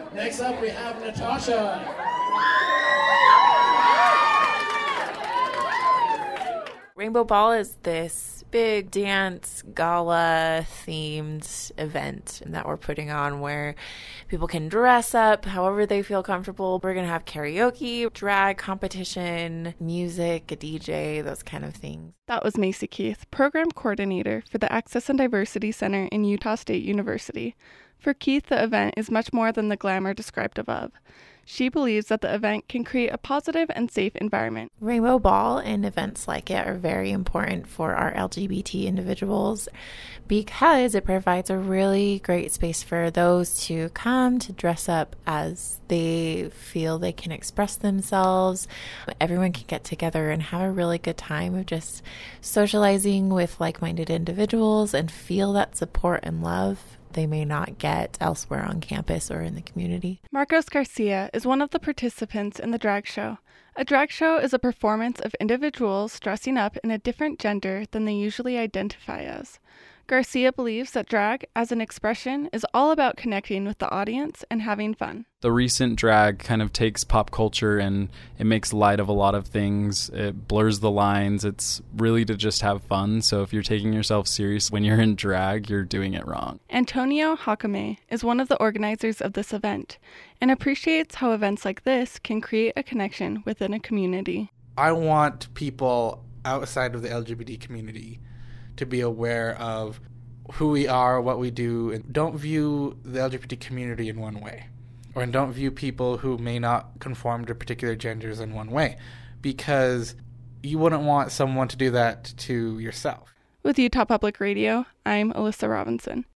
Next up, we have Natasha. Rainbow Ball is this big dance gala themed event that we're putting on where people can dress up however they feel comfortable. We're going to have karaoke, drag competition, music, a DJ, those kind of things. That was Macy Keith, program coordinator for the Access and Diversity Center in Utah State University. For Keith, the event is much more than the glamour described above. She believes that the event can create a positive and safe environment. Rainbow Ball and events like it are very important for our LGBT individuals because it provides a really great space for those to come to dress up as they feel they can express themselves. Everyone can get together and have a really good time of just socializing with like-minded individuals and feel that support and love they may not get elsewhere on campus or in the community. Marcos Garcia is one of the participants in the drag show. A drag show is a performance of individuals dressing up in a different gender than they usually identify as. Garcia believes that drag, as an expression, is all about connecting with the audience and having fun. The recent drag kind of takes pop culture and it makes light of a lot of things. It blurs the lines. It's really to just have fun. So if you're taking yourself serious when you're in drag, you're doing it wrong. Antonio Hakame is one of the organizers of this event and appreciates how events like this can create a connection within a community. I want people outside of the LGBT community to be aware of who we are, what we do, and don't view the LGBT community in one way, or don't view people who may not conform to particular genders in one way, because you wouldn't want someone to do that to yourself. With Utah Public Radio, I'm Alyssa Robinson.